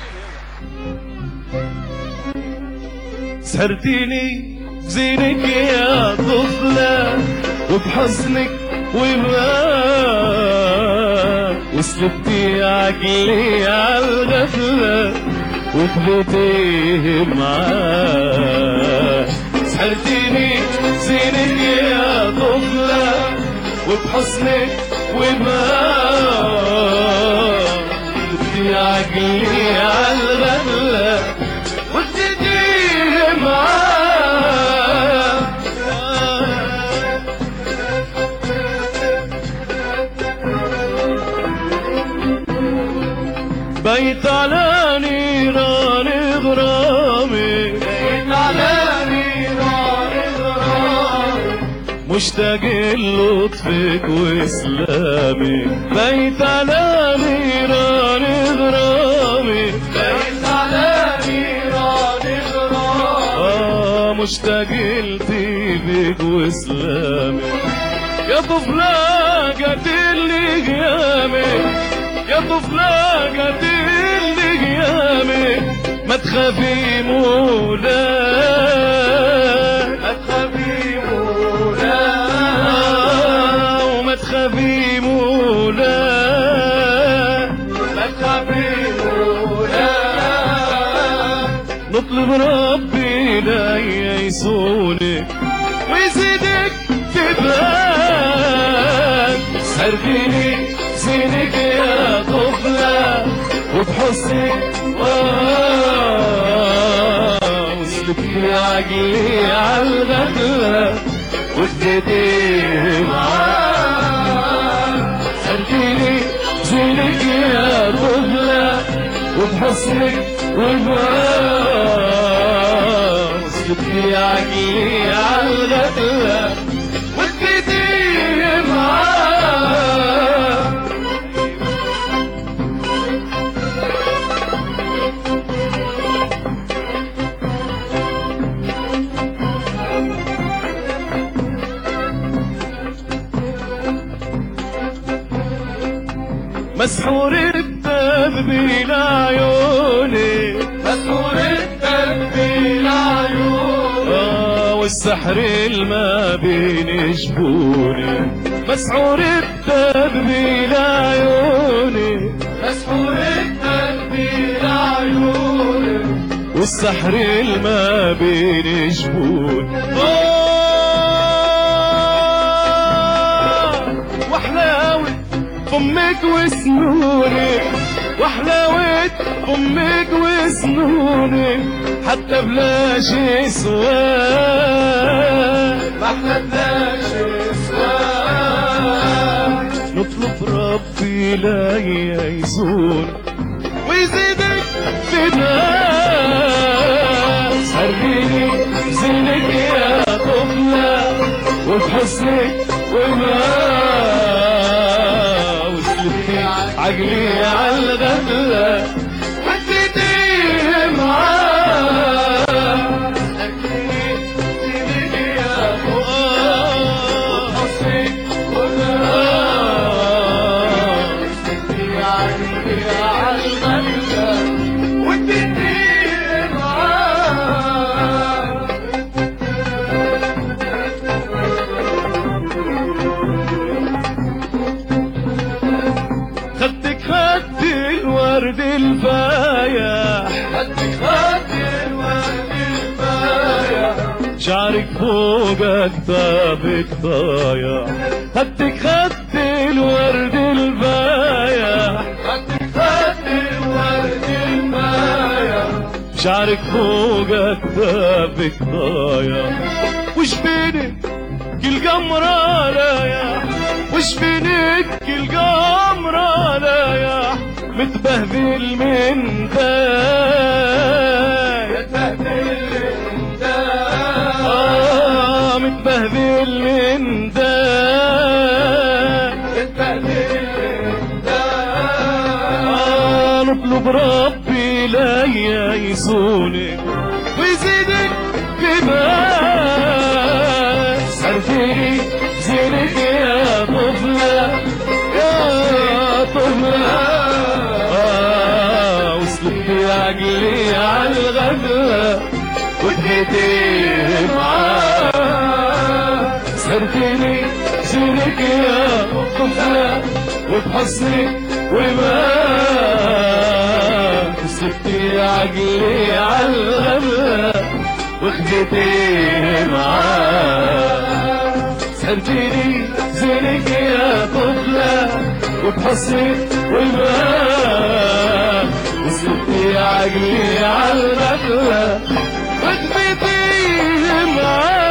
سهرتيني بزينك يا طفلة وبحسنك وباك، وسلبتي عقلي عالغفلة وخذيتيه معاك. سهرتيني بزينك يا طفلة وبحسنك وباك، سلبتي عقلي عالغفلة وخذيتيه معاك. بيت على نيران غرامي، بيت على نيران غرامي، مشتاق لطفك واسلامي. بيت على نيران غرامي، بيت على نيران غرامي، مشتاق لطيبك واسلامي. يا طفلة قاتلني قيامي، يا طفلة قاتلني قيامي، ما تخافي مولاي، ما تخافي مولاي، وما تخافي مولاي، ما تخافي مولاي. نطلب ربي لا ييسونك ويزيدك تبان. سهرتيني زينك يا طفلة وبحسنك وسلبتي عقلي عالغفلة وخذيتيه معاك. سهرتيني زينك يا طفلة وبحسنك وسلبتي عقلي عالغفلة وخذيتيه معاك. مسحور الدم بين عيوني، مسحور الدم بين عيوني، والسحر الما بين جبوني. مسحور الدم بين عيوني، مسحور الدم بين عيوني، والسحر الما بين جبوني. وحلاوة فمك وسنوني، وحلاوة فمك وسنوني، حتى بلاش سواد، احنا بلاش سواد. نطلب ربي لا ييسون ويزيدك فداك. سهرتيني زينك يا طفلة وبحسنك عقلي عالغفلة وخذيتيه معاك. سهرتيني زينك يا طفلة وبحسنك وسلبتي عقلي عالغفلة وخذيتيه معاك. خدك خد الورد الفايح، خدك خد الورد الفايح، شعرك فوقك طابك ضايع. خدك خد الورد الفايح، خدك خد الورد الفايح، شعرك فوقك طابك ضايع. وش بينك كل قمرة رايح، وش بينك كل قمرة رايح، متبهدل من داي، متبهدل من داي، متبهدل من داي، متبهدل من داي. نطلب ربي لا ييسونك ويزيدك كمان. سهرتيني زينك يا طفلة، يا طفلة وسلبتي عقلي عالغدرة وتهيتي معاه. سهرتيني زينك يا طفلة وبحسني وما وسلبتي عقلي عالغدرة وخديتي معاه. سهرتيني زينك يا طفلة وبحسني وما وسبتي عقلي عالغفلة وخديتي معاه.